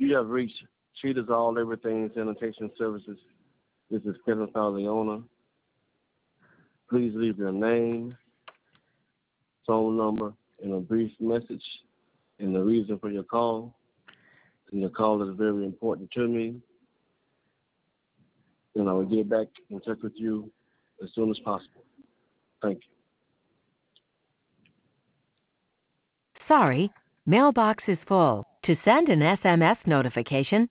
You have reached Cheetah's All Everything Sanitation Services. This is Kevin Fowler, the owner. Please leave your name, phone number, and a brief message and the reason for your call. And your call is very important to me. And I will get back in touch with you as soon as possible. Thank you. Sorry, mailbox is full. To send an SMS notification,